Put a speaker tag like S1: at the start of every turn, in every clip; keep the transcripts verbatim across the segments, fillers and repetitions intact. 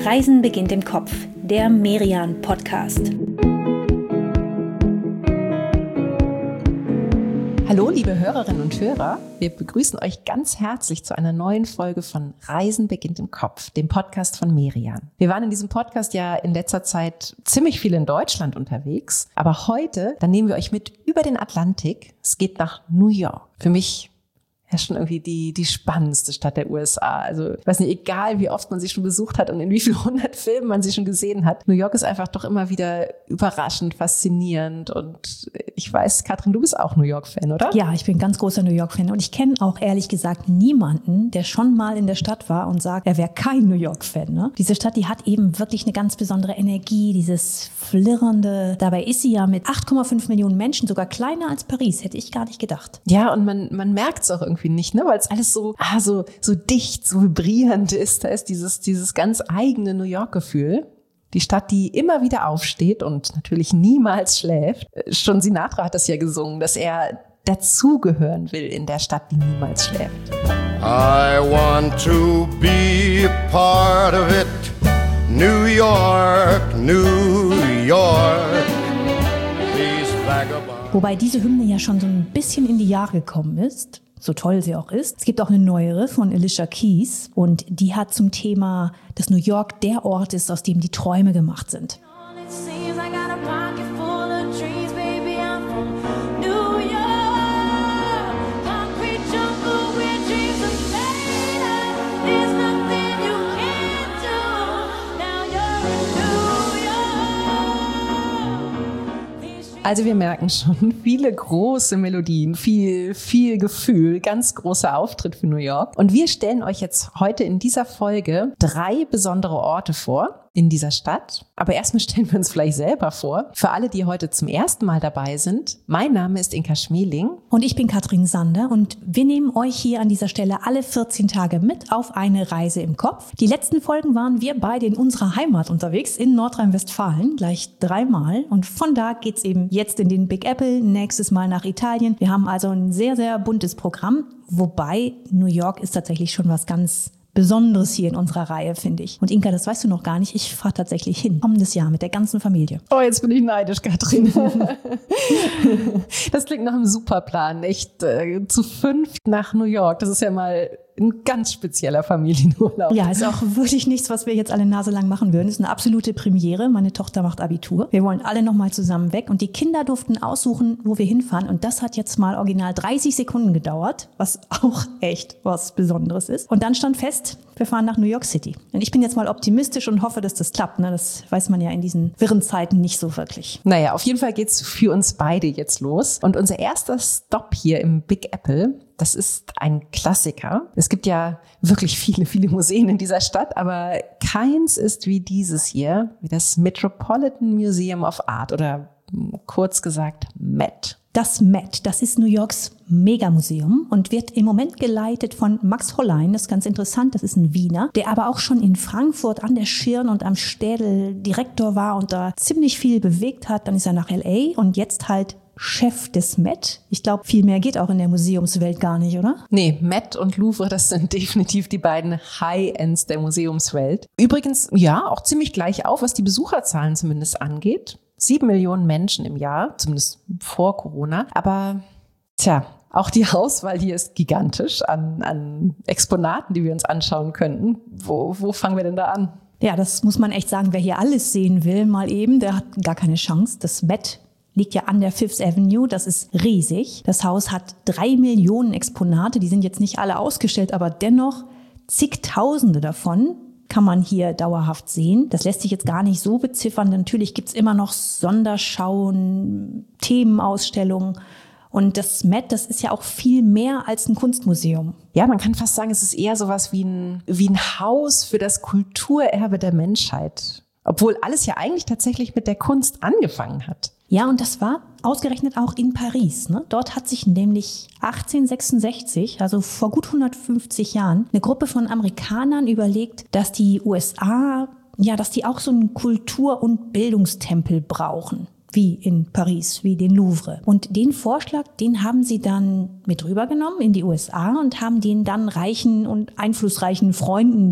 S1: Reisen beginnt im Kopf, der Merian-Podcast.
S2: Hallo liebe Hörerinnen und Hörer, wir begrüßen euch ganz herzlich zu einer neuen Folge von Reisen beginnt im Kopf, dem Podcast von Merian. Wir waren in diesem Podcast ja in letzter Zeit ziemlich viel in Deutschland unterwegs, aber heute, dann nehmen wir euch mit über den Atlantik. Es geht nach New York. Für mich ja schon irgendwie die, die spannendste Stadt der U S A. Also ich weiß nicht, egal wie oft man sie schon besucht hat und in wie vielen hundert Filmen man sie schon gesehen hat. New York ist einfach doch immer wieder überraschend, faszinierend und ich weiß, Katrin, du bist auch New York-Fan, oder?
S3: Ja, ich bin ein ganz großer New York-Fan und ich kenne auch ehrlich gesagt niemanden, der schon mal in der Stadt war und sagt, er wäre kein New York-Fan. Ne? Diese Stadt, die hat eben wirklich eine ganz besondere Energie, dieses Flirrende. Dabei ist sie ja mit acht Komma fünf Millionen Menschen sogar kleiner als Paris, hätte ich gar nicht gedacht.
S2: Ja, und man, man merkt es auch irgendwie nicht, ne, weil es alles so, ah, so, so dicht, so vibrierend ist. Da ist dieses, dieses ganz eigene New York-Gefühl. Die Stadt, die immer wieder aufsteht und natürlich niemals schläft. Schon Sinatra hat das ja gesungen, dass er dazugehören will in der Stadt, die niemals schläft.
S4: I want to be a part of it. New York, New York. These vagabonds.
S3: Wobei diese Hymne ja schon so ein bisschen in die Jahre gekommen ist. So toll sie auch ist. Es gibt auch eine neuere von Alicia Keys und die hat zum Thema, dass New York der Ort ist, aus dem die Träume gemacht sind.
S2: Also wir merken schon, viele große Melodien, viel, viel Gefühl, ganz großer Auftritt für New York. Und wir stellen euch jetzt heute in dieser Folge drei besondere Orte vor in dieser Stadt. Aber erstmal stellen wir uns vielleicht selber vor. Für alle, die heute zum ersten Mal dabei sind, mein Name ist Inka Schmeling.
S3: Und ich bin Katrin Sander und wir nehmen euch hier an dieser Stelle alle vierzehn Tage mit auf eine Reise im Kopf. Die letzten Folgen waren wir beide in unserer Heimat unterwegs, in Nordrhein-Westfalen, gleich dreimal. Und von da geht's eben jetzt in den Big Apple, nächstes Mal nach Italien. Wir haben also ein sehr, sehr buntes Programm, wobei New York ist tatsächlich schon was ganz Besonderes hier in unserer Reihe, finde ich. Und Inka, das weißt du noch gar nicht, ich fahre tatsächlich hin, kommendes Jahr mit der ganzen Familie.
S2: Oh, jetzt bin ich neidisch, Katrin. Das klingt nach einem Superplan, echt äh, zu fünft nach New York. Das ist ja mal ein ganz spezieller Familienurlaub.
S3: Ja, ist auch wirklich nichts, was wir jetzt alle naselang machen würden. Ist eine absolute Premiere. Meine Tochter macht Abitur. Wir wollen alle nochmal zusammen weg und die Kinder durften aussuchen, wo wir hinfahren. Und das hat jetzt mal original dreißig Sekunden gedauert, was auch echt was Besonderes ist. Und dann stand fest, wir fahren nach New York City. Und ich bin jetzt mal optimistisch und hoffe, dass das klappt. Ne? Das weiß man ja in diesen wirren Zeiten nicht so wirklich.
S2: Naja, auf jeden Fall geht's für uns beide jetzt los. Und unser erster Stopp hier im Big Apple, das ist ein Klassiker. Es gibt ja wirklich viele, viele Museen in dieser Stadt, aber keins ist wie dieses hier, wie das Metropolitan Museum of Art oder kurz gesagt M E T.
S3: Das M E T, das ist New Yorks Megamuseum und wird im Moment geleitet von Max Hollein. Das ist ganz interessant, das ist ein Wiener, der aber auch schon in Frankfurt an der Schirn und am Städel Direktor war und da ziemlich viel bewegt hat. Dann ist er nach L A und jetzt halt Chef des M E T. Ich glaube, viel mehr geht auch in der Museumswelt gar nicht, oder?
S2: Nee, M E T und Louvre, das sind definitiv die beiden High-Ends der Museumswelt. Übrigens, ja, auch ziemlich gleich auf, was die Besucherzahlen zumindest angeht. Sieben Millionen Menschen im Jahr, zumindest vor Corona. Aber, tja, auch die Auswahl hier ist gigantisch an, an Exponaten, die wir uns anschauen könnten. Wo, wo fangen wir denn da an?
S3: Ja, das muss man echt sagen. Wer hier alles sehen will, mal eben, der hat gar keine Chance. Das M E T liegt ja an der Fifth Avenue, das ist riesig. Das Haus hat drei Millionen Exponate, die sind jetzt nicht alle ausgestellt, aber dennoch zigtausende davon kann man hier dauerhaft sehen. Das lässt sich jetzt gar nicht so beziffern. Natürlich gibt's immer noch Sonderschauen, Themenausstellungen. Und das M E T, das ist ja auch viel mehr als ein Kunstmuseum.
S2: Ja, man kann fast sagen, es ist eher sowas wie ein, wie ein Haus für das Kulturerbe der Menschheit. Obwohl alles ja eigentlich tatsächlich mit der Kunst angefangen hat.
S3: Ja, und das war ausgerechnet auch in Paris. Ne? Dort hat sich nämlich achtzehnhundertsechsundsechzig, also vor gut hundertfünfzig Jahren, eine Gruppe von Amerikanern überlegt, dass die U S A, ja, dass die auch so einen Kultur- und Bildungstempel brauchen. Wie in Paris, wie den Louvre. Und den Vorschlag, den haben sie dann mit rübergenommen in die U S A und haben den dann reichen und einflussreichen Freunden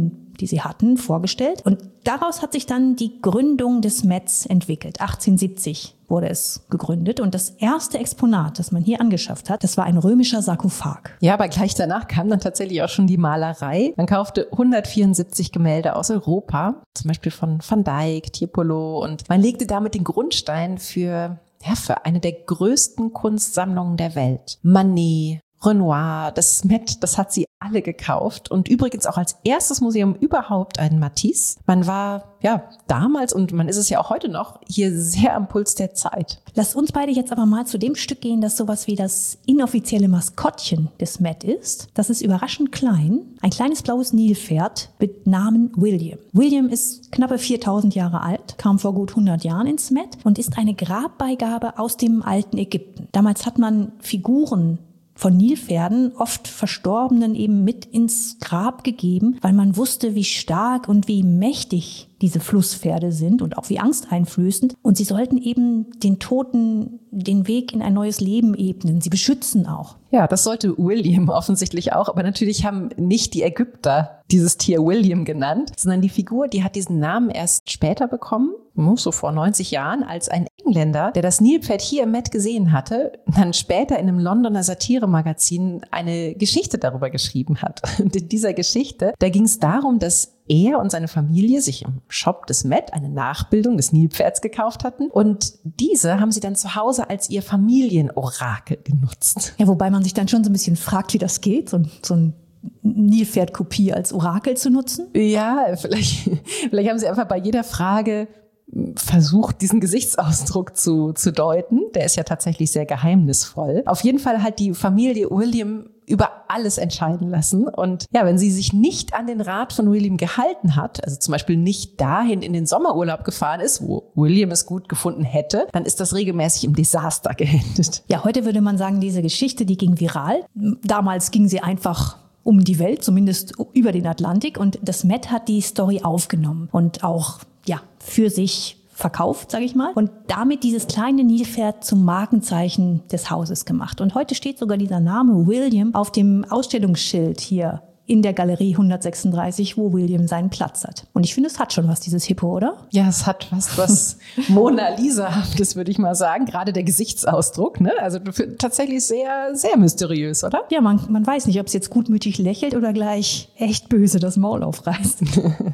S3: die sie hatten, vorgestellt. Und daraus hat sich dann die Gründung des Mets entwickelt. achtzehnhundertsiebzig wurde es gegründet. Und das erste Exponat, das man hier angeschafft hat, das war ein römischer Sarkophag.
S2: Ja, aber gleich danach kam dann tatsächlich auch schon die Malerei. Man kaufte hundertvierundsiebzig Gemälde aus Europa, zum Beispiel von Van Dyck, Tiepolo. Und man legte damit den Grundstein für, ja, für eine der größten Kunstsammlungen der Welt. Manet, Renoir, das Met, das hat sie alle gekauft und übrigens auch als erstes Museum überhaupt ein Matisse. Man war ja damals und man ist es ja auch heute noch hier sehr am Puls der Zeit.
S3: Lass uns beide jetzt aber mal zu dem Stück gehen, das sowas wie das inoffizielle Maskottchen des Met ist. Das ist überraschend klein, ein kleines blaues Nilpferd mit Namen William. William ist knappe viertausend Jahre alt, kam vor gut hundert Jahren ins Met und ist eine Grabbeigabe aus dem alten Ägypten. Damals hat man Figuren von Nilpferden, oft Verstorbenen, eben mit ins Grab gegeben, weil man wusste, wie stark und wie mächtig diese Flusspferde sind und auch wie angsteinflößend. Und sie sollten eben den Toten den Weg in ein neues Leben ebnen. Sie beschützen auch.
S2: Ja, das sollte William offensichtlich auch. Aber natürlich haben nicht die Ägypter dieses Tier William genannt, sondern die Figur, die hat diesen Namen erst später bekommen, so vor neunzig Jahren, als ein Engländer, der das Nilpferd hier im Met gesehen hatte, dann später in einem Londoner Satiremagazin eine Geschichte darüber geschrieben hat. Und in dieser Geschichte, da ging es darum, dass er und seine Familie sich im Shop des Met eine Nachbildung des Nilpferds gekauft hatten und diese haben sie dann zu Hause als ihr Familienorakel genutzt.
S3: Ja, wobei man sich dann schon so ein bisschen fragt, wie das geht, so, so ein Nilpferdkopie als Orakel zu nutzen.
S2: Ja, vielleicht, vielleicht haben sie einfach bei jeder Frage versucht, diesen Gesichtsausdruck zu, zu deuten. Der ist ja tatsächlich sehr geheimnisvoll. Auf jeden Fall hat die Familie William über alles entscheiden lassen. Und ja, wenn sie sich nicht an den Rat von William gehalten hat, also zum Beispiel nicht dahin in den Sommerurlaub gefahren ist, wo William es gut gefunden hätte, dann ist das regelmäßig im Desaster geendet.
S3: Ja, heute würde man sagen, diese Geschichte, die ging viral. Damals ging sie einfach um die Welt, zumindest über den Atlantik. Und das Met hat die Story aufgenommen und auch ja für sich verkauft, sage ich mal, und damit dieses kleine Nilpferd zum Markenzeichen des Hauses gemacht. Und heute steht sogar dieser Name William auf dem Ausstellungsschild hier in der Galerie hundertsechsunddreißig, wo William seinen Platz hat. Und ich finde, es hat schon was, dieses Hippo, oder?
S2: Ja, es hat was, was Mona Lisa-haftes, würde ich mal sagen. Gerade der Gesichtsausdruck, ne? Also tatsächlich sehr, sehr mysteriös, oder?
S3: Ja, man, man weiß nicht, ob es jetzt gutmütig lächelt oder gleich echt böse das Maul aufreißt.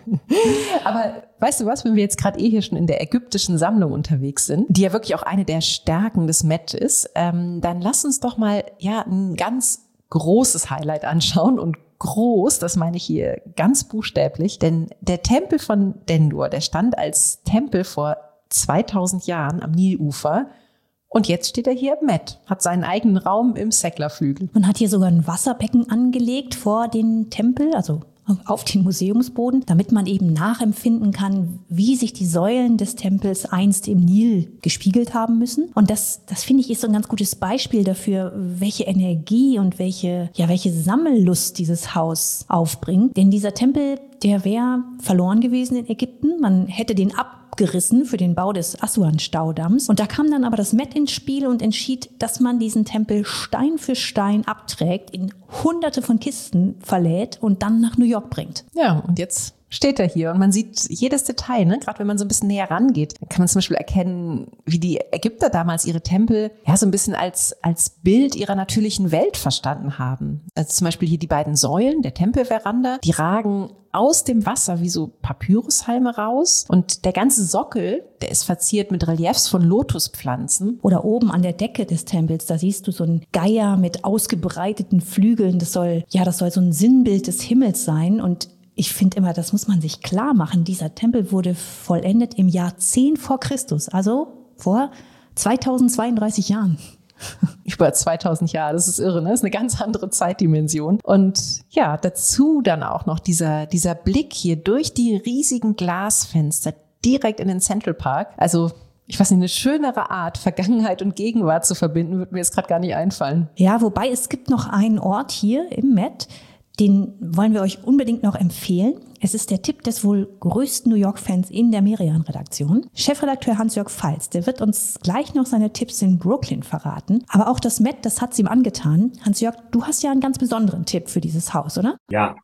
S2: Aber weißt du was, wenn wir jetzt gerade eh hier schon in der ägyptischen Sammlung unterwegs sind, die ja wirklich auch eine der Stärken des Met ist, ähm, dann lass uns doch mal ja ein ganz großes Highlight anschauen und groß, das meine ich hier ganz buchstäblich, denn der Tempel von Dendur, der stand als Tempel vor zweitausend Jahren am Nilufer und jetzt steht er hier im Met, hat seinen eigenen Raum im Seklerflügel.
S3: Man hat hier sogar ein Wasserbecken angelegt vor den Tempel, also auf den Museumsboden, damit man eben nachempfinden kann, wie sich die Säulen des Tempels einst im Nil gespiegelt haben müssen. Und das, das finde ich, ist so ein ganz gutes Beispiel dafür, welche Energie und welche, ja, welche Sammellust dieses Haus aufbringt. Denn dieser Tempel, der wäre verloren gewesen in Ägypten. Man hätte den abgerissen für den Bau des Assuan-Staudamms. Und da kam dann aber das Met ins Spiel und entschied, dass man diesen Tempel Stein für Stein abträgt, in hunderte von Kisten verlädt und dann nach New York bringt.
S2: Ja, und jetzt steht er hier und man sieht jedes Detail, ne? Gerade wenn man so ein bisschen näher rangeht, dann kann man zum Beispiel erkennen, wie die Ägypter damals ihre Tempel ja so ein bisschen als, als Bild ihrer natürlichen Welt verstanden haben. Also zum Beispiel hier die beiden Säulen der Tempelveranda, die ragen aus dem Wasser wie so Papyrushalme raus und der ganze Sockel, der ist verziert mit Reliefs von Lotuspflanzen.
S3: Oder oben an der Decke des Tempels, da siehst du so einen Geier mit ausgebreiteten Flügeln. Das soll, ja, das soll so ein Sinnbild des Himmels sein. Und ich finde immer, das muss man sich klar machen. Dieser Tempel wurde vollendet im Jahr zehn vor Christus, also vor zweitausendzweiunddreißig Jahren.
S2: Über zweitausend Jahre, das ist irre, ne? Das ist eine ganz andere Zeitdimension. Und ja, dazu dann auch noch dieser, dieser Blick hier durch die riesigen Glasfenster direkt in den Central Park. Also ich weiß nicht, eine schönere Art, Vergangenheit und Gegenwart zu verbinden, wird mir jetzt gerade gar nicht einfallen.
S3: Ja, wobei es gibt noch einen Ort hier im Met, den wollen wir euch unbedingt noch empfehlen. Es ist der Tipp des wohl größten New York-Fans in der Merian-Redaktion. Chefredakteur Hans-Jörg Falz, der wird uns gleich noch seine Tipps in Brooklyn verraten. Aber auch das Met, das hat's ihm angetan. Hans-Jörg, du hast ja einen ganz besonderen Tipp für dieses Haus, oder?
S5: Ja,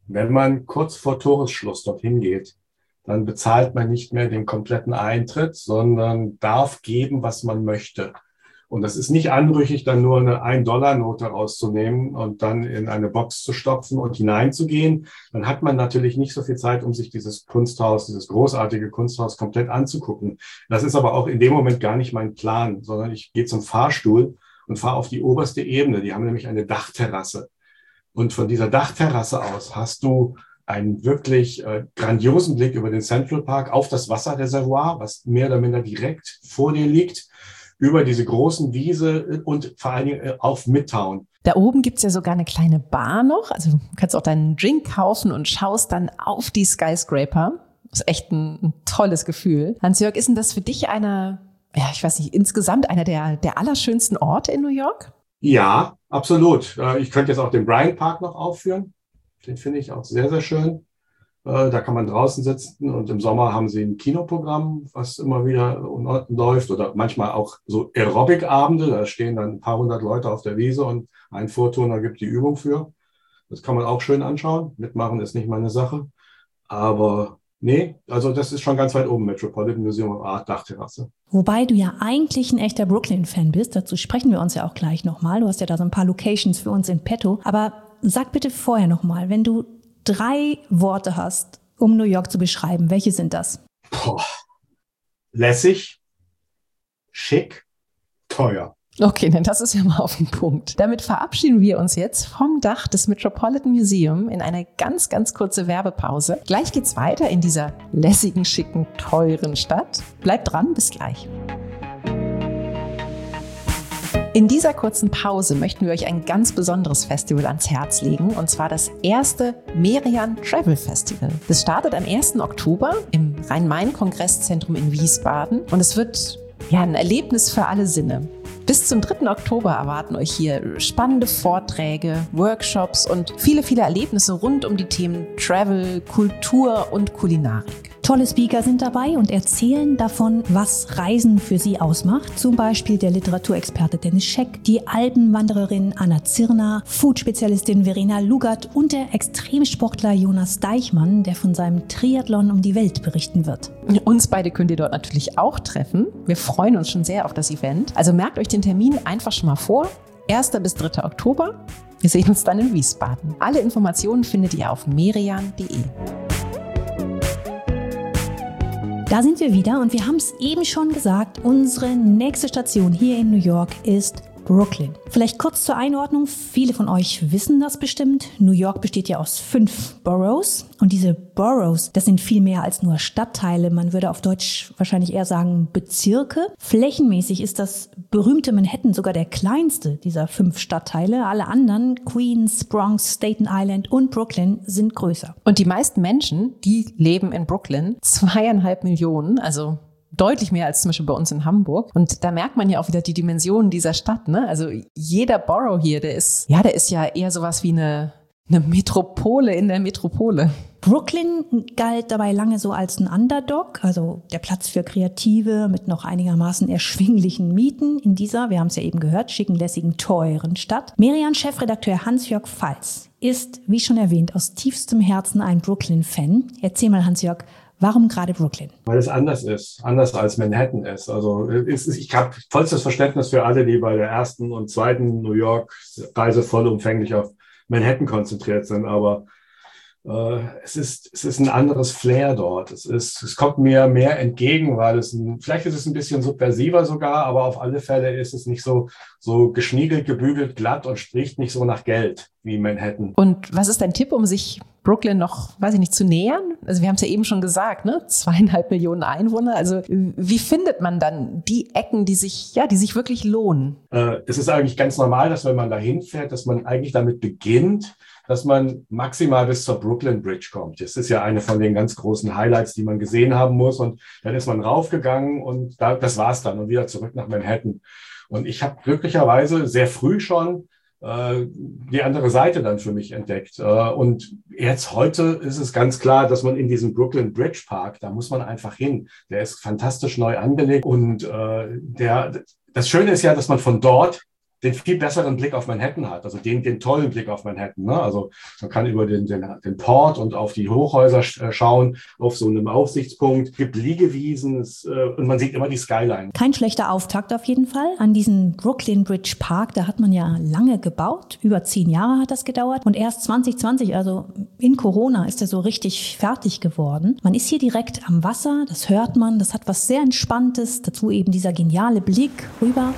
S5: Wenn man kurz vor Toresschluss dorthin geht, dann bezahlt man nicht mehr den kompletten Eintritt, sondern darf geben, was man möchte. Und das ist nicht anrüchig, dann nur eine ein-Dollar-Note rauszunehmen und dann in eine Box zu stopfen und hineinzugehen. Dann hat man natürlich nicht so viel Zeit, um sich dieses Kunsthaus, dieses großartige Kunsthaus komplett anzugucken. Das ist aber auch in dem Moment gar nicht mein Plan, sondern ich gehe zum Fahrstuhl und fahre auf die oberste Ebene. Die haben nämlich eine Dachterrasse. Und von dieser Dachterrasse aus hast du einen wirklich äh, grandiosen Blick über den Central Park auf das Wasserreservoir, was mehr oder minder direkt vor dir liegt, über diese großen Wiese und vor allen Dingen auf Midtown.
S2: Da oben gibt's ja sogar eine kleine Bar noch. Also du kannst auch deinen Drink kaufen und schaust dann auf die Skyscraper. Das ist echt ein, ein tolles Gefühl. Hans-Jörg, ist denn das für dich einer, ja, ich weiß nicht, insgesamt einer der, der allerschönsten Orte in New York?
S5: Ja, absolut. Ich könnte jetzt auch den Bryant Park noch aufführen. Den finde ich auch sehr, sehr schön. Da kann man draußen sitzen und im Sommer haben sie ein Kinoprogramm, was immer wieder läuft oder manchmal auch so Aerobic-Abende. Da stehen dann ein paar hundert Leute auf der Wiese und ein Vorturner gibt die Übung für. Das kann man auch schön anschauen. Mitmachen ist nicht meine Sache. Aber nee, also das ist schon ganz weit oben, Metropolitan Museum of Art, Dachterrasse.
S3: Wobei du ja eigentlich ein echter Brooklyn-Fan bist. Dazu sprechen wir uns ja auch gleich nochmal. Du hast ja da so ein paar Locations für uns in petto. Aber sag bitte vorher nochmal, wenn du drei Worte hast, um New York zu beschreiben, welche sind das?
S5: Boah. Lässig, schick, teuer.
S2: Okay, dann das ist ja mal auf den Punkt. Damit verabschieden wir uns jetzt vom Dach des Metropolitan Museum in eine ganz, ganz kurze Werbepause. Gleich geht's weiter in dieser lässigen, schicken, teuren Stadt. Bleibt dran, bis gleich. In dieser kurzen Pause möchten wir euch ein ganz besonderes Festival ans Herz legen, und zwar das erste Merian Travel Festival. Das startet am ersten Oktober im Rhein-Main-Kongresszentrum in Wiesbaden und es wird ja ein Erlebnis für alle Sinne. Bis zum dritten Oktober erwarten euch hier spannende Vorträge, Workshops und viele, viele Erlebnisse rund um die Themen Travel, Kultur und Kulinarik.
S3: Tolle Speaker sind dabei und erzählen davon, was Reisen für sie ausmacht. Zum Beispiel der Literaturexperte Dennis Scheck, die Alpenwandererin Anna Zirner, Food-Spezialistin Verena Lugert und der Extremsportler Jonas Deichmann, der von seinem Triathlon um die Welt berichten wird.
S2: Uns beide könnt ihr dort natürlich auch treffen. Wir freuen uns schon sehr auf das Event. Also merkt euch den Termin einfach schon mal vor. erster bis dritter Oktober. Wir sehen uns dann in Wiesbaden. Alle Informationen findet ihr auf merian punkt de.
S3: Da sind wir wieder und wir haben es eben schon gesagt, unsere nächste Station hier in New York ist Brooklyn. Vielleicht kurz zur Einordnung, viele von euch wissen das bestimmt. New York besteht ja aus fünf Boroughs und diese Boroughs, das sind viel mehr als nur Stadtteile. Man würde auf Deutsch wahrscheinlich eher sagen Bezirke. Flächenmäßig ist das berühmte Manhattan sogar der kleinste dieser fünf Stadtteile. Alle anderen, Queens, Bronx, Staten Island und Brooklyn, sind größer.
S2: Und die meisten Menschen, die leben in Brooklyn, zweieinhalb Millionen, also deutlich mehr als zum Beispiel bei uns in Hamburg. Und da merkt man ja auch wieder die Dimensionen dieser Stadt, ne? Also jeder Borough hier, der ist, ja, der ist ja eher sowas wie eine, eine Metropole in der Metropole.
S3: Brooklyn galt dabei lange so als ein Underdog, also der Platz für Kreative mit noch einigermaßen erschwinglichen Mieten in dieser, wir haben es ja eben gehört, schicken, lässigen, teuren Stadt. Merian-Chefredakteur Hans-Jörg Falz ist, wie schon erwähnt, aus tiefstem Herzen ein Brooklyn-Fan. Erzähl mal, Hans-Jörg, warum gerade Brooklyn?
S5: Weil es anders ist, anders als Manhattan ist. Also es ist, ich habe vollstes Verständnis für alle, die bei der ersten und zweiten New York-Reise vollumfänglich auf Manhattan konzentriert sind, aber äh, es ist es ist ein anderes Flair dort. Es ist es kommt mir mehr entgegen, weil es ein, vielleicht ist es ein bisschen subversiver sogar, aber auf alle Fälle ist es nicht so so geschniegelt, gebügelt, glatt und spricht nicht so nach Geld wie Manhattan.
S2: Und was ist dein Tipp, um sich Brooklyn noch, weiß ich nicht, zu nähern? Also wir haben es ja eben schon gesagt, ne? Zweieinhalb Millionen Einwohner. Also wie findet man dann die Ecken, die sich, ja, die sich wirklich lohnen?
S5: Äh, es ist eigentlich ganz normal, dass wenn man da hinfährt, dass man eigentlich damit beginnt, dass man maximal bis zur Brooklyn Bridge kommt. Das ist ja eine von den ganz großen Highlights, die man gesehen haben muss. Und dann ist man raufgegangen und da, das war's dann und wieder zurück nach Manhattan. Und ich habe glücklicherweise sehr früh schon äh, die andere Seite dann für mich entdeckt. Äh, und jetzt heute ist es ganz klar, dass man in diesem Brooklyn Bridge Park, da muss man einfach hin. Der ist fantastisch neu angelegt und äh, der, das Schöne ist ja, dass man von dort den viel besseren Blick auf Manhattan hat, also den, den tollen Blick auf Manhattan. Ne? Also man kann über den, den, den Port und auf die Hochhäuser schauen, auf so einem Aussichtspunkt. Es gibt Liegewiesen es, äh, und man sieht immer die Skyline.
S3: Kein schlechter Auftakt auf jeden Fall an diesen Brooklyn Bridge Park. Da hat man ja lange gebaut. Über zehn Jahre hat das gedauert. Und erst zwanzig zwanzig, also in Corona, ist er so richtig fertig geworden. Man ist hier direkt am Wasser, das hört man. Das hat was sehr Entspanntes. Dazu eben dieser geniale Blick rüber.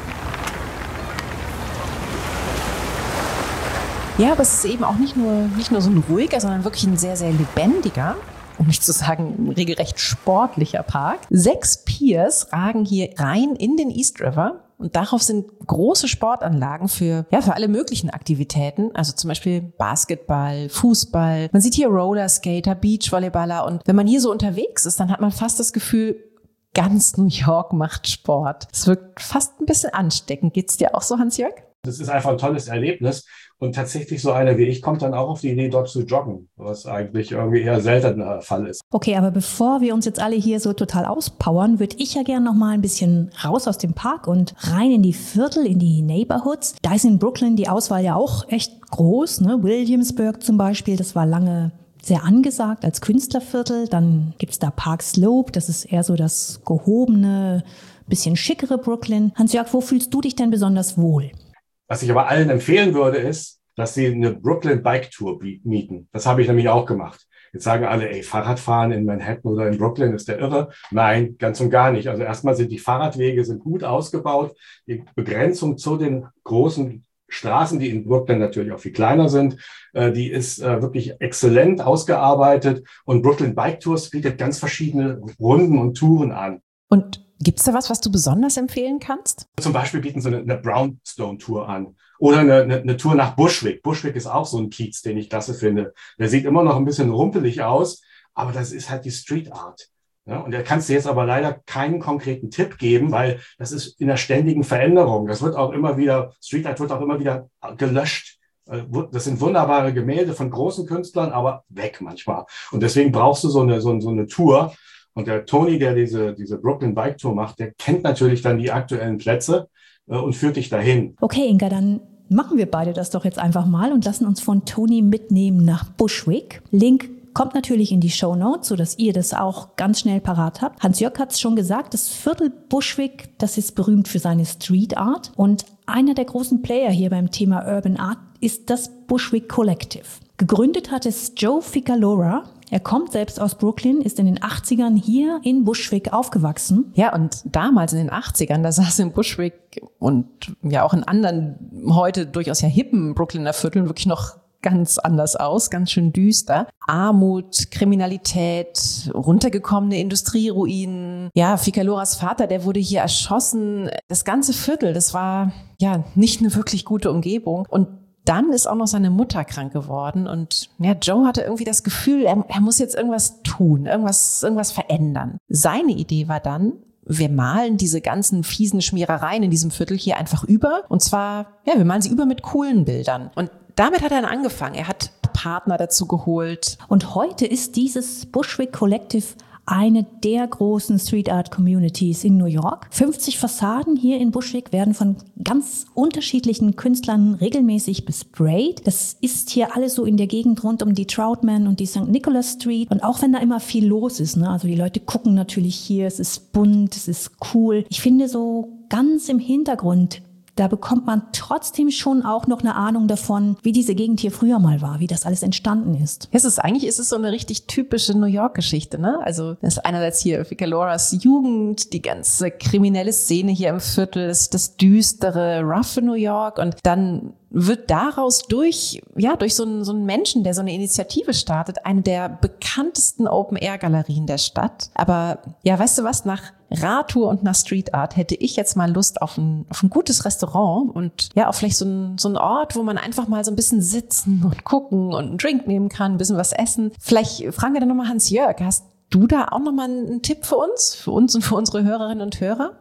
S2: Ja, aber es ist eben auch nicht nur, nicht nur so ein ruhiger, sondern wirklich ein sehr, sehr lebendiger, um nicht zu sagen regelrecht sportlicher Park. Sechs Piers ragen hier rein in den East River und darauf sind große Sportanlagen für, ja, für alle möglichen Aktivitäten, also zum Beispiel Basketball, Fußball. Man sieht hier Rollerskater, Beachvolleyballer und wenn man hier so unterwegs ist, dann hat man fast das Gefühl, ganz New York macht Sport. Es wirkt fast ein bisschen ansteckend. Geht's dir auch so, Hans-Jörg?
S5: Das ist einfach ein tolles Erlebnis. Und tatsächlich so einer wie ich kommt dann auch auf die Idee, dort zu joggen, was eigentlich irgendwie eher selten der Fall ist.
S3: Okay, aber bevor wir uns jetzt alle hier so total auspowern, würde ich ja gerne noch mal ein bisschen raus aus dem Park und rein in die Viertel, in die Neighborhoods. Da ist in Brooklyn die Auswahl ja auch echt groß, ne? Williamsburg zum Beispiel, das war lange sehr angesagt als Künstlerviertel. Dann gibt's da Park Slope, das ist eher so das gehobene, bisschen schickere Brooklyn. Hans-Jörg, wo fühlst du dich denn besonders wohl?
S5: Was ich aber allen empfehlen würde, ist, dass sie eine Brooklyn Bike Tour mieten. Das habe ich nämlich auch gemacht. Jetzt sagen alle, ey, Fahrradfahren in Manhattan oder in Brooklyn ist der irre. Nein, ganz und gar nicht. Also erstmal sind die Fahrradwege sind gut ausgebaut. Die Begrenzung zu den großen Straßen, die in Brooklyn natürlich auch viel kleiner sind, äh, die ist äh, wirklich exzellent ausgearbeitet. Und Brooklyn Bike Tours bietet ganz verschiedene Runden und Touren an.
S2: Und gibt's da was, was du besonders empfehlen kannst?
S5: Zum Beispiel bieten sie eine, eine Brownstone-Tour an oder eine, eine, eine Tour nach Bushwick. Bushwick ist auch so ein Kiez, den ich klasse finde. Der sieht immer noch ein bisschen rumpelig aus, aber das ist halt die Street Art. Ja, und da kannst du jetzt aber leider keinen konkreten Tipp geben, weil das ist in der ständigen Veränderung. Das wird auch immer wieder, Street Art wird auch immer wieder gelöscht. Das sind wunderbare Gemälde von großen Künstlern, aber weg manchmal. Und deswegen brauchst du so eine, so, so eine Tour. Und der Tony, der diese, diese Brooklyn Bike Tour macht, der kennt natürlich dann die aktuellen Plätze äh, und führt dich dahin.
S3: Okay, Inga, dann machen wir beide das doch jetzt einfach mal und lassen uns von Tony mitnehmen nach Bushwick. Link kommt natürlich in die Shownotes, sodass ihr das auch ganz schnell parat habt. Hans-Jörg hat es schon gesagt, das Viertel Bushwick, das ist berühmt für seine Street Art. Und einer der großen Player hier beim Thema Urban Art ist das Bushwick Collective. Gegründet hat es Joe Ficalora. Er kommt selbst aus Brooklyn, ist in den achtzigern hier in Bushwick aufgewachsen.
S2: Ja, und damals in den achtzigern, da saß in Bushwick und ja auch in anderen heute durchaus ja hippen Brooklyner Vierteln wirklich noch ganz anders aus, ganz schön düster. Armut, Kriminalität, runtergekommene Industrieruinen. Ja, Ficaloras Vater, der wurde hier erschossen. Das ganze Viertel, das war ja nicht eine wirklich gute Umgebung. Und dann ist auch noch seine Mutter krank geworden und ja, Joe hatte irgendwie das Gefühl, er, er muss jetzt irgendwas tun, irgendwas, irgendwas verändern. Seine Idee war dann, wir malen diese ganzen fiesen Schmierereien in diesem Viertel hier einfach über und zwar, ja, wir malen sie über mit coolen Bildern. Und damit hat er dann angefangen. Er hat Partner dazu geholt.
S3: Und heute ist dieses Bushwick Collective eine der großen Street Art Communities in New York. fünfzig Fassaden hier in Bushwick werden von ganz unterschiedlichen Künstlern regelmäßig besprayt. Das ist hier alles so in der Gegend rund um die Troutman und die Sankt Nicholas Street. Und auch wenn da immer viel los ist, ne? Also die Leute gucken natürlich hier, es ist bunt, es ist cool. Ich finde so ganz im Hintergrund, da bekommt man trotzdem schon auch noch eine Ahnung davon, wie diese Gegend hier früher mal war, wie das alles entstanden ist.
S2: Es ist eigentlich ist es so eine richtig typische New York-Geschichte, ne? Also das ist einerseits hier Ficaloras Jugend, die ganze kriminelle Szene hier im Viertel, das, das düstere, roughe New York und dann wird daraus durch, ja, durch so einen, so einen Menschen, der so eine Initiative startet, eine der bekanntesten Open-Air-Galerien der Stadt. Aber ja, weißt du was, nach Radtour und nach Street Art hätte ich jetzt mal Lust auf ein, auf ein gutes Restaurant und ja, auch vielleicht so ein, so ein Ort, wo man einfach mal so ein bisschen sitzen und gucken und einen Drink nehmen kann, ein bisschen was essen. Vielleicht fragen wir dann nochmal Hans-Jörg, hast du da auch nochmal einen Tipp für uns, für uns und für unsere Hörerinnen und Hörer?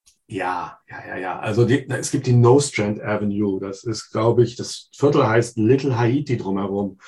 S5: Ja, ja, ja, ja. Also die, es gibt die Nostrand Avenue. Das ist, glaube ich, das Viertel heißt Little Haiti drumherum.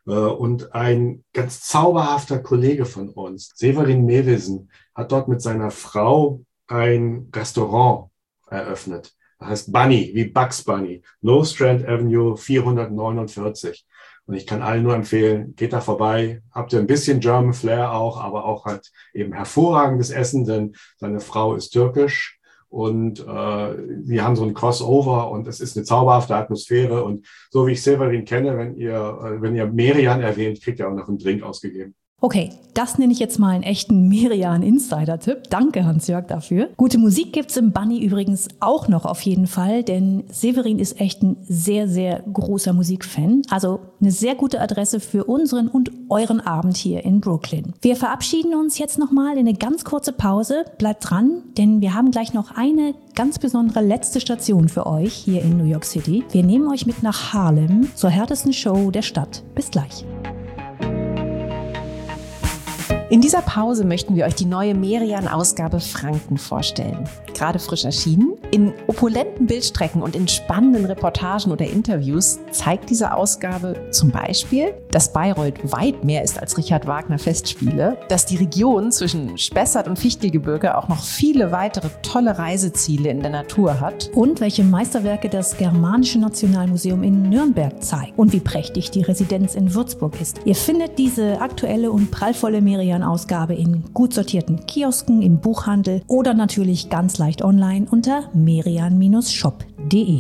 S5: Und ein ganz zauberhafter Kollege von uns, Severin Mewisen, hat dort mit seiner Frau ein Restaurant eröffnet. heißt Bunny, wie Bugs Bunny. Nostrand Avenue vierhundertneunundvierzig. Und ich kann allen nur empfehlen, geht da vorbei, habt ihr ein bisschen German Flair auch, aber auch halt eben hervorragendes Essen, denn seine Frau ist türkisch und äh, sie haben so ein Crossover und es ist eine zauberhafte Atmosphäre. Und so wie ich Severin kenne, wenn ihr, äh, wenn ihr Merian erwähnt, kriegt ihr auch noch einen Drink ausgegeben.
S3: Okay, das nenne ich jetzt mal einen echten Merian-Insider-Tipp. Danke, Hans-Jörg, dafür. Gute Musik gibt's im Bunny übrigens auch noch auf jeden Fall, denn Severin ist echt ein sehr, sehr großer Musikfan. Also eine sehr gute Adresse für unseren und euren Abend hier in Brooklyn. Wir verabschieden uns jetzt nochmal in eine ganz kurze Pause. Bleibt dran, denn wir haben gleich noch eine ganz besondere letzte Station für euch hier in New York City. Wir nehmen euch mit nach Harlem zur härtesten Show der Stadt. Bis gleich.
S2: In dieser Pause möchten wir euch die neue Merian-Ausgabe Franken vorstellen. Gerade frisch erschienen. In opulenten Bildstrecken und in spannenden Reportagen oder Interviews zeigt diese Ausgabe zum Beispiel, dass Bayreuth weit mehr ist als Richard Wagner Festspiele, dass die Region zwischen Spessart und Fichtelgebirge auch noch viele weitere tolle Reiseziele in der Natur hat.
S3: Und welche Meisterwerke das Germanische Nationalmuseum in Nürnberg zeigt und wie prächtig die Residenz in Würzburg ist. Ihr findet diese aktuelle und prallvolle Merian-Ausgabe in gut sortierten Kiosken, im Buchhandel oder natürlich ganz leicht online unter merian Shop punkt de.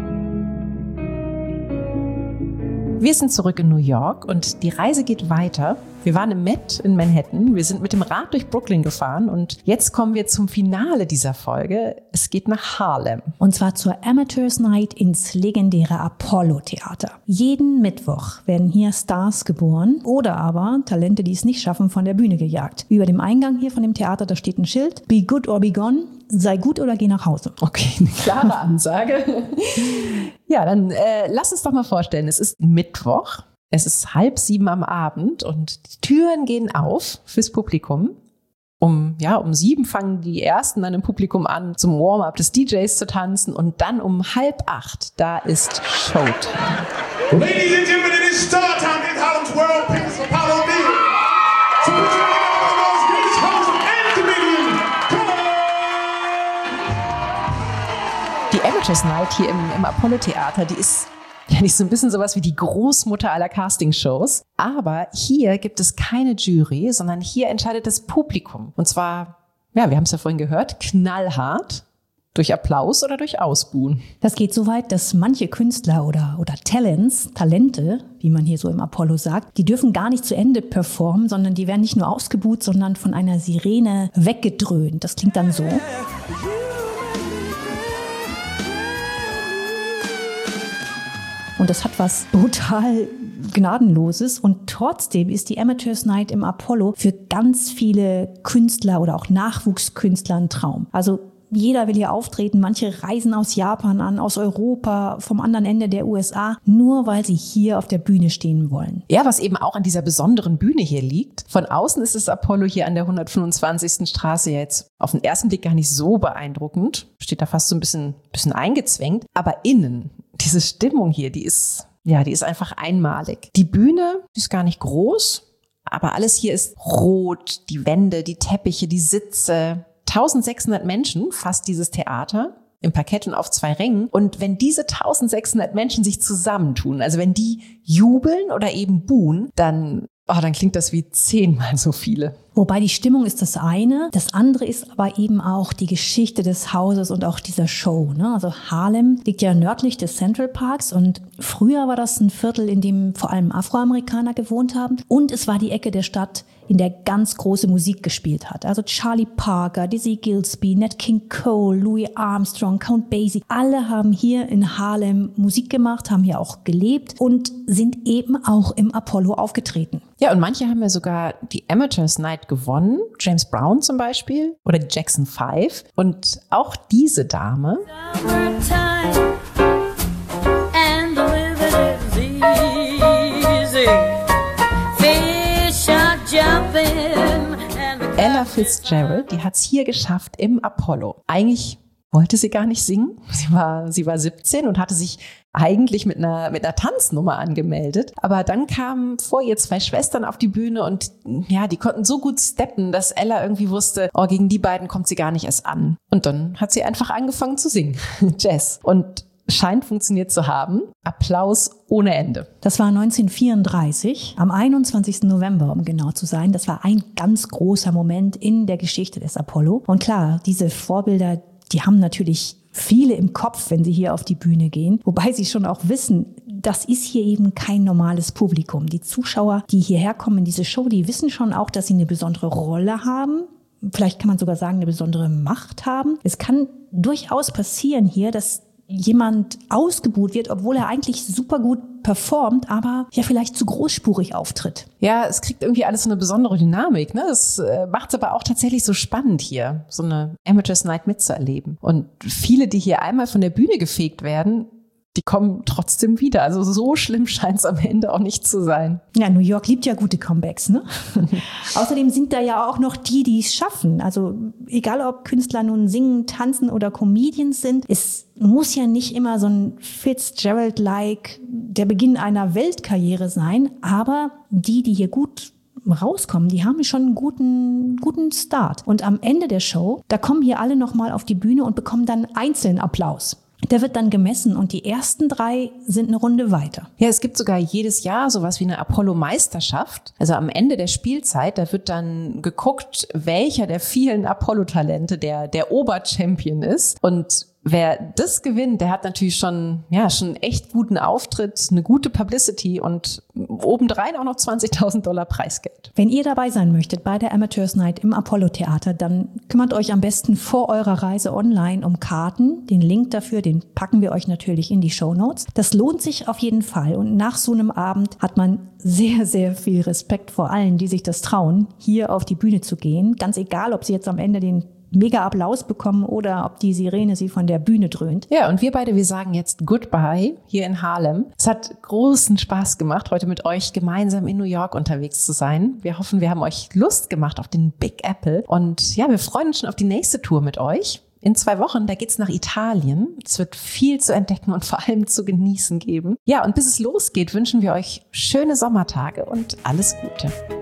S2: Wir sind zurück in New York und die Reise geht weiter. Wir waren im Met in Manhattan, wir sind mit dem Rad durch Brooklyn gefahren und jetzt kommen wir zum Finale dieser Folge. Es geht nach Harlem.
S3: Und zwar zur Amateurs Night ins legendäre Apollo-Theater. Jeden Mittwoch werden hier Stars geboren oder aber Talente, die es nicht schaffen, von der Bühne gejagt. Über dem Eingang hier von dem Theater, da steht ein Schild: Be good or be gone. Sei gut oder geh nach Hause.
S2: Okay, eine klare Ansage. Ja, dann äh, lass uns doch mal vorstellen, es ist Mittwoch, es ist halb sieben am Abend und die Türen gehen auf fürs Publikum. Um, ja, um sieben fangen die Ersten dann im Publikum an, zum Warm-up des D Js zu tanzen und dann um halb acht, da ist Showtime.
S6: Ladies and Gentlemen, it is Startime in Harlem's World Famous Apollo Theater. So put your hands up for those greatest hosts and comedians. Come on!
S2: Die Amateurs Night hier im, im Apollo-Theater, die ist ja nicht so ein bisschen sowas wie die Großmutter aller Castingshows. Aber hier gibt es keine Jury, sondern hier entscheidet das Publikum. Und zwar, ja, wir haben es ja vorhin gehört, knallhart. Durch Applaus oder durch Ausbuhen.
S3: Das geht so weit, dass manche Künstler oder, oder Talents, Talente, wie man hier so im Apollo sagt, die dürfen gar nicht zu Ende performen, sondern die werden nicht nur ausgebuht, sondern von einer Sirene weggedröhnt. Das klingt dann so. Und das hat was brutal Gnadenloses. Und trotzdem ist die Amateurs Night im Apollo für ganz viele Künstler oder auch Nachwuchskünstler ein Traum. Also jeder will hier auftreten. Manche reisen aus Japan an, aus Europa, vom anderen Ende der U S A, nur weil sie hier auf der Bühne stehen wollen.
S2: Ja, was eben auch an dieser besonderen Bühne hier liegt. Von außen ist das Apollo hier an der hundertfünfundzwanzigsten Straße jetzt auf den ersten Blick gar nicht so beeindruckend. Steht da fast so ein bisschen, bisschen eingezwängt. Aber innen, diese Stimmung hier, die ist, ja, die ist einfach einmalig. Die Bühne, die ist gar nicht groß, aber alles hier ist rot. Die Wände, die Teppiche, die Sitze. eintausendsechshundert Menschen fasst dieses Theater im Parkett und auf zwei Rängen. Und wenn diese eintausendsechshundert Menschen sich zusammentun, also wenn die jubeln oder eben buhen, dann, oh, dann klingt das wie zehnmal so viele.
S3: Wobei die Stimmung ist das eine, das andere ist aber eben auch die Geschichte des Hauses und auch dieser Show. Ne? Also Harlem liegt ja nördlich des Central Parks und früher war das ein Viertel, in dem vor allem Afroamerikaner gewohnt haben. Und es war die Ecke der Stadt, in der ganz große Musik gespielt hat. Also Charlie Parker, Dizzy Gillespie, Nat King Cole, Louis Armstrong, Count Basie. Alle haben hier in Harlem Musik gemacht, haben hier auch gelebt und sind eben auch im Apollo aufgetreten.
S2: Ja, und manche haben ja sogar die Amateurs Night gewonnen. James Brown zum Beispiel oder die Jackson Five. Und auch diese Dame Ella Fitzgerald, die hat es hier geschafft im Apollo. Eigentlich wollte sie gar nicht singen. Sie war, sie war siebzehn und hatte sich eigentlich mit einer, mit einer Tanznummer angemeldet. Aber dann kamen vor ihr zwei Schwestern auf die Bühne und ja, die konnten so gut steppen, dass Ella irgendwie wusste, oh, gegen die beiden kommt sie gar nicht erst an. Und dann hat sie einfach angefangen zu singen. Jazz. Und scheint funktioniert zu haben. Applaus ohne Ende.
S3: Das war neunzehnhundertvierunddreißig, am einundzwanzigsten November, um genau zu sein. Das war ein ganz großer Moment in der Geschichte des Apollo. Und klar, diese Vorbilder, die haben natürlich viele im Kopf, wenn sie hier auf die Bühne gehen. Wobei sie schon auch wissen, das ist hier eben kein normales Publikum. Die Zuschauer, die hierher kommen in diese Show, die wissen schon auch, dass sie eine besondere Rolle haben. Vielleicht kann man sogar sagen, eine besondere Macht haben. Es kann durchaus passieren hier, dass jemand ausgebuht wird, obwohl er eigentlich super gut performt, aber ja vielleicht zu großspurig auftritt.
S2: Ja, es kriegt irgendwie alles so eine besondere Dynamik, ne? Das äh, macht es aber auch tatsächlich so spannend hier, so eine Amateurs Night mitzuerleben. Und viele, die hier einmal von der Bühne gefegt werden, die kommen trotzdem wieder. Also so schlimm scheint es am Ende auch nicht zu sein.
S3: Ja, New York liebt ja gute Comebacks, ne? Außerdem sind da ja auch noch die, die es schaffen. Also egal, ob Künstler nun singen, tanzen oder Comedians sind, es muss ja nicht immer so ein Fitzgerald-like der Beginn einer Weltkarriere sein. Aber die, die hier gut rauskommen, die haben schon einen guten, guten Start. Und am Ende der Show, da kommen hier alle nochmal auf die Bühne und bekommen dann einzelnen Applaus. Der wird dann gemessen und die ersten drei sind eine Runde weiter.
S2: Ja, es gibt sogar jedes Jahr sowas wie eine Apollo-Meisterschaft. Also am Ende der Spielzeit, da wird dann geguckt, welcher der vielen Apollo-Talente der, der Oberchampion ist. Und wer das gewinnt, der hat natürlich schon, ja, schon einen echt guten Auftritt, eine gute Publicity und obendrein auch noch zwanzigtausend Dollar Preisgeld.
S3: Wenn ihr dabei sein möchtet bei der Amateurs Night im Apollo Theater, dann kümmert euch am besten vor eurer Reise online um Karten. Den Link dafür, den packen wir euch natürlich in die Shownotes. Das lohnt sich auf jeden Fall. Und nach so einem Abend hat man sehr, sehr viel Respekt vor allen, die sich das trauen, hier auf die Bühne zu gehen. Ganz egal, ob sie jetzt am Ende den mega Applaus bekommen oder ob die Sirene sie von der Bühne dröhnt.
S2: Ja, und wir beide, wir sagen jetzt Goodbye hier in Harlem. Es hat großen Spaß gemacht, heute mit euch gemeinsam in New York unterwegs zu sein. Wir hoffen, wir haben euch Lust gemacht auf den Big Apple. Und ja, wir freuen uns schon auf die nächste Tour mit euch. In zwei Wochen, da geht's nach Italien. Es wird viel zu entdecken und vor allem zu genießen geben. Ja, und bis es losgeht, wünschen wir euch schöne Sommertage und alles Gute.